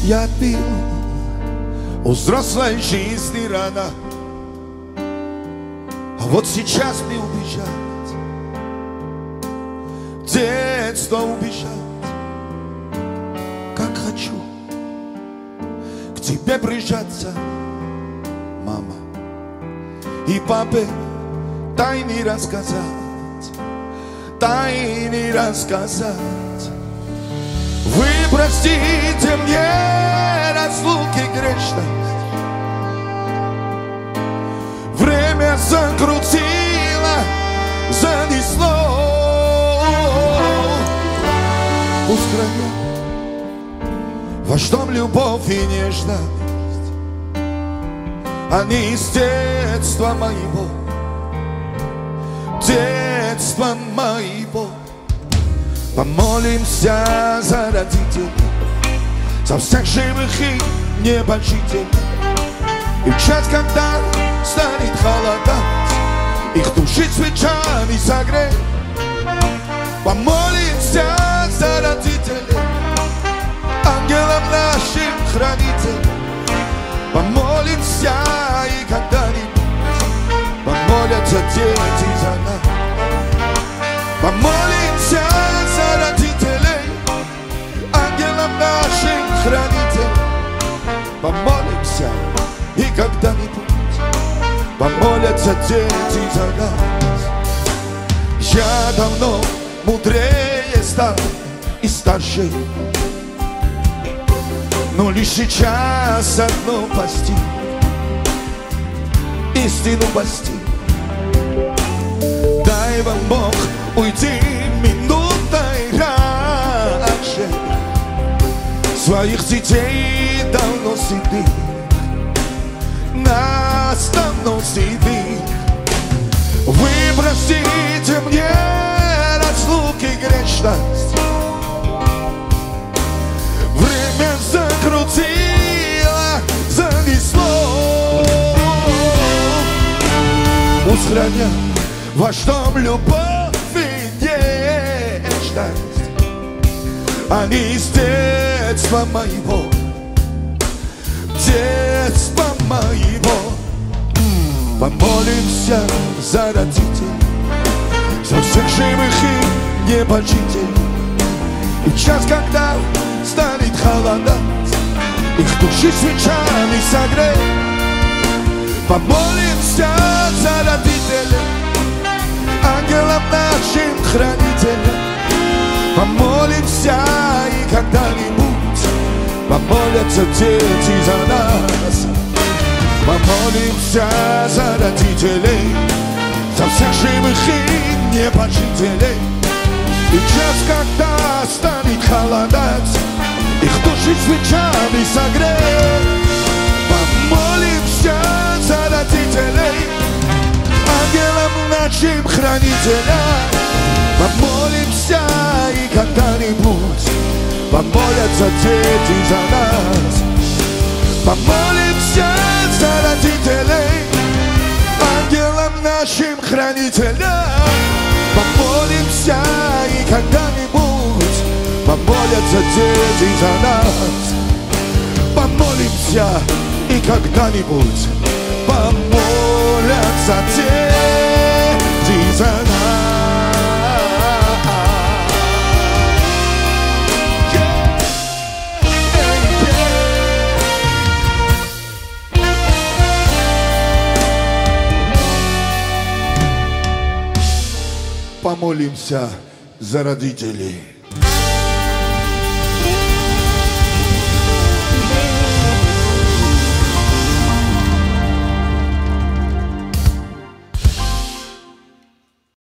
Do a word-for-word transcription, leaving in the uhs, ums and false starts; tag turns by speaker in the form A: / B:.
A: Я пил у взрослой жизни рано, а вот сейчас мне убежать, в детство убежать. Как хочу к тебе прижаться, мама, и папе тайны рассказать, тайны рассказать. Вы простите мне разлуки грешность, время закрутило, занесло. Пусть хранят ваш дом любовь и нежность, они из детства моего, детства моего. Помолимся за родителей, за всех живых и небожителей. И в час, когда станет холодать, их души свечами согреть. Помолимся за родителей, ангелам нашим хранителям. Помолимся, и когда-нибудь помолятся дети за нас. Помолимся за родителей, ангелам нашим хранителям. Помолимся, и когда-нибудь помолятся дети за нас. Я давно мудрее стал и старше, но лишь сейчас одно постиг, истину постиг. Дай вам Бог уйти минутой раньше, своих детей давно седых, нас давно седых. Вы простите мне разлуки грешность, время закрутило, занесло. Пусть хранят ваш дом любовь и нежность, они из детства моего, детства моего. Помолимся за родителей, за всех живых и небожителей. И в час, когда станет холодать, их души свечами согреть. Помолимся за родителей, ангелам нашим хранителям. Помолимся, и когда-нибудь помолятся дети за нас. Помолимся за родителей, за всех живых и небожителей. И час, когда станет холодать, их души свечами согреть. Помолимся за родителей, ангелам нашим хранителям. Помолимся, и когда-нибудь помолятся дети за нас. Помолимся за родителей, ангелам нашим хранителям. Помолимся, и когда-нибудь помолятся дети за нас. Помолимся, и когда-нибудь помолятся дети за нас. Помолимся за родителей.